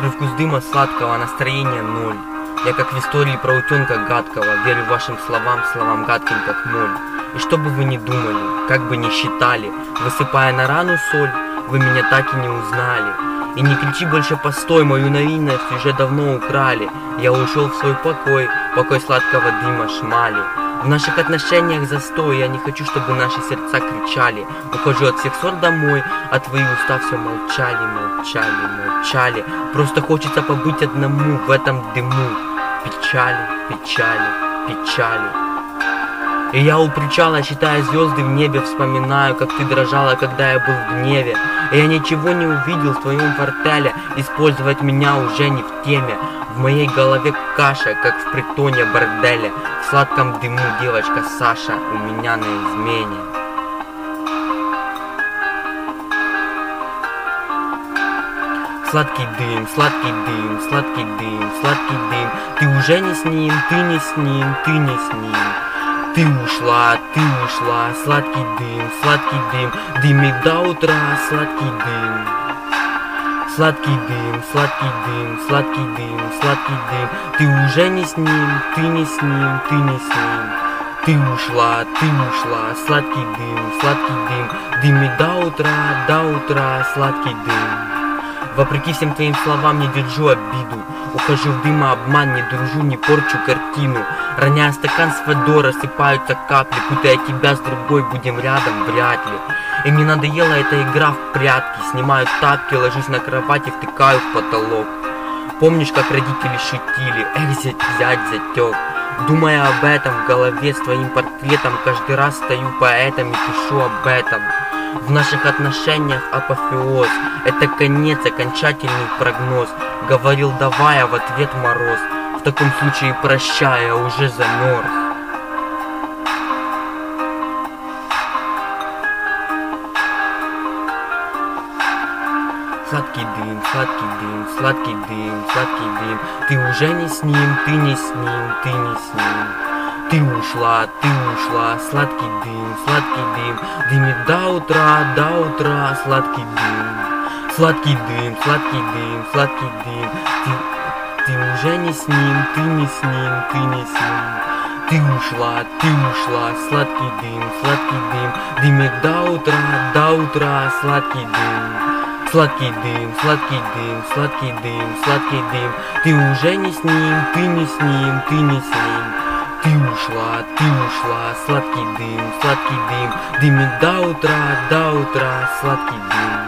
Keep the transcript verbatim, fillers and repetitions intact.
Привкус дыма сладкого, настроение ноль. Я как в истории про утенка гадкого, верю вашим словам, словам гадким как моль. И что бы вы ни думали, как бы ни считали, высыпая на рану соль, вы меня так и не узнали. И не кричи больше постой, мою невинность уже давно украли. Я ушел в свой покой, покой сладкого дыма шмали. В наших отношениях застой, я не хочу, чтобы наши сердца кричали. Ухожу от всех ссор домой, а твои уста все молчали, молчали, молчали. Просто хочется побыть одному в этом дыму. Печали, печали, печали. И я у причала, считая звезды в небе, вспоминаю, как ты дрожала, когда я был в гневе. И я ничего не увидел в твоем фортеле, использовать меня уже не в теме. В моей голове каша, как в притоне борделя. В сладком дыму девочка Саша у меня на измене. Сладкий дым, сладкий дым, сладкий дым, сладкий дым. Ты уже не с ним, ты не с ним, ты не с ним. Ты ушла, ты ушла, сладкий дым, сладкий дым, дымит до утра, сладкий дым. Сладкий дым, сладкий дым, сладкий дым, сладкий дым. Ты уже не с ним, ты не с ним, ты не с ним. Ты ушла, ты ушла, сладкий дым, сладкий дым, дымит до утра, до утра, сладкий дым. Вопреки всем твоим словам не держу обиду. Ухожу в дымообман, не дружу, не порчу картину. Роняя стакан с водой, рассыпаются капли. Путая тебя с другой, будем рядом, вряд ли. И мне надоела эта игра в прятки. Снимаю тапки, ложусь на кровати, втыкаю в потолок. Помнишь, как родители шутили? Эх, зять, зять, затек. Думая об этом в голове, с твоим портретом, каждый раз стою поэтом и пишу об этом. В наших отношениях апофеоз. Это конец, окончательный прогноз. Говорил давай, а в ответ мороз. В таком случае прощай, я уже замерз. Сладкий дым, сладкий дым, сладкий дым, сладкий дым. Ты уже не с ним, ты не с ним, ты не с ним. Ты ушла, ты ушла, сладкий дым, сладкий дым, дымит до утра, до утра, сладкий дым. Сладкий дым, сладкий дым, сладкий дым. Ты, ты уже не с ним, ты не с ним, ты не с ним. Ты ушла, ты ушла, сладкий дым, сладкий дым, дымит до утра, до утра, сладкий дым. Сладкий дым, сладкий дым, сладкий дым, сладкий дым. Ты уже не с ним, ты не с ним, ты не с ним. Ты ушла, ты ушла, сладкий дым, сладкий дым, дымит до утра, до утра, сладкий дым.